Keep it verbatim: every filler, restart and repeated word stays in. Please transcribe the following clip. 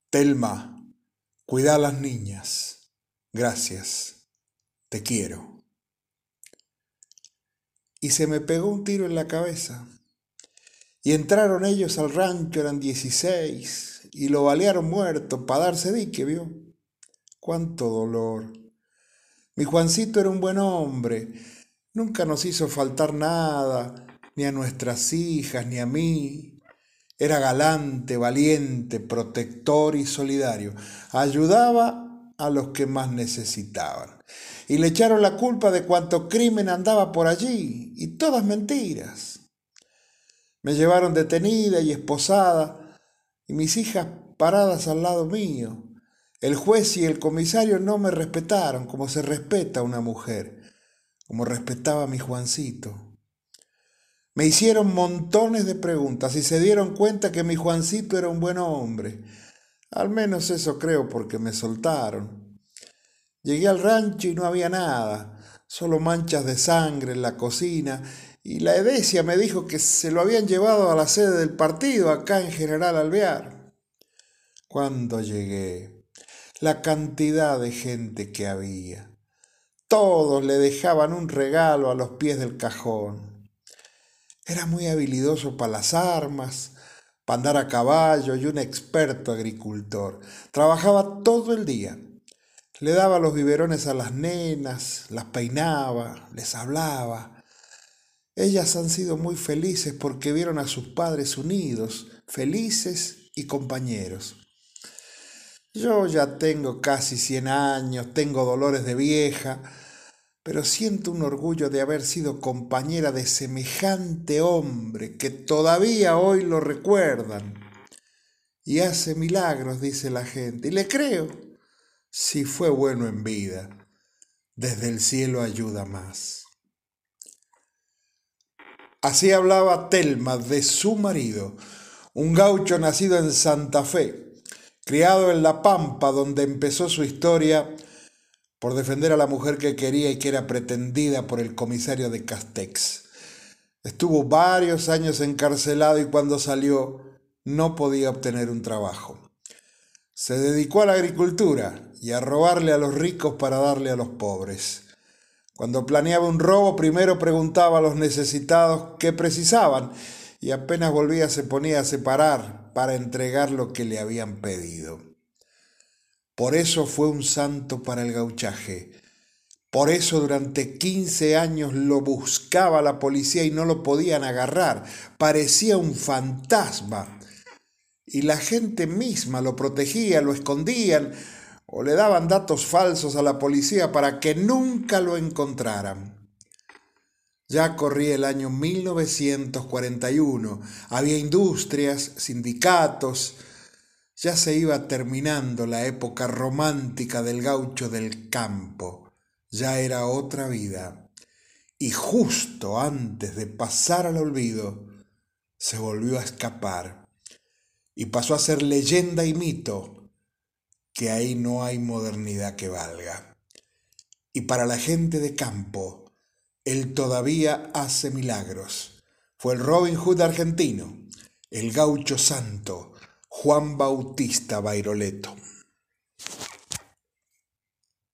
Telma, cuida a las niñas. Gracias, te quiero. Y se me pegó un tiro en la cabeza. Y entraron ellos al rancho, eran dieciséis, y lo balearon muerto para darse dique, ¿vio? Cuánto dolor. Mi Juancito era un buen hombre, nunca nos hizo faltar nada, ni a nuestras hijas, ni a mí. Era galante, valiente, protector y solidario. Ayudaba a los que más necesitaban. Y le echaron la culpa de cuánto crimen andaba por allí, y todas mentiras. Me llevaron detenida y esposada, y mis hijas paradas al lado mío. El juez y el comisario no me respetaron como se respeta a una mujer, como respetaba a mi Juancito. Me hicieron montones de preguntas y se dieron cuenta que mi Juancito era un buen hombre. Al menos eso creo porque me soltaron. Llegué al rancho y no había nada, solo manchas de sangre en la cocina, y la Edesia me dijo que se lo habían llevado a la sede del partido acá en General Alvear. Cuando llegué, la cantidad de gente que había. Todos le dejaban un regalo a los pies del cajón. Era muy habilidoso para las armas, para andar a caballo y un experto agricultor. Trabajaba todo el día. Le daba los biberones a las nenas, las peinaba, les hablaba. Ellas han sido muy felices porque vieron a sus padres unidos, felices y compañeros. Yo ya tengo casi cien años, tengo dolores de vieja, pero siento un orgullo de haber sido compañera de semejante hombre que todavía hoy lo recuerdan. Y hace milagros, dice la gente, y le creo, si fue bueno en vida, desde el cielo ayuda más. Así hablaba Telma de su marido, un gaucho nacido en Santa Fe, criado en La Pampa, donde empezó su historia por defender a la mujer que quería y que era pretendida por el comisario de Castex. Estuvo varios años encarcelado y cuando salió no podía obtener un trabajo. Se dedicó a la agricultura y a robarle a los ricos para darle a los pobres. Cuando planeaba un robo, primero preguntaba a los necesitados qué precisaban y apenas volvía se ponía a separar para entregar lo que le habían pedido. Por eso fue un santo para el gauchaje. Por eso durante quince años lo buscaba la policía y no lo podían agarrar. Parecía un fantasma. Y la gente misma lo protegía, lo escondían o le daban datos falsos a la policía para que nunca lo encontraran. Ya corría el año mil novecientos cuarenta y uno. Había industrias, sindicatos. Ya se iba terminando la época romántica del gaucho del campo. Ya era otra vida. Y justo antes de pasar al olvido, se volvió a escapar. Y pasó a ser leyenda y mito, que ahí no hay modernidad que valga. Y para la gente de campo, él todavía hace milagros. Fue el Robin Hood argentino, el gaucho santo, Juan Bautista Bairoleto.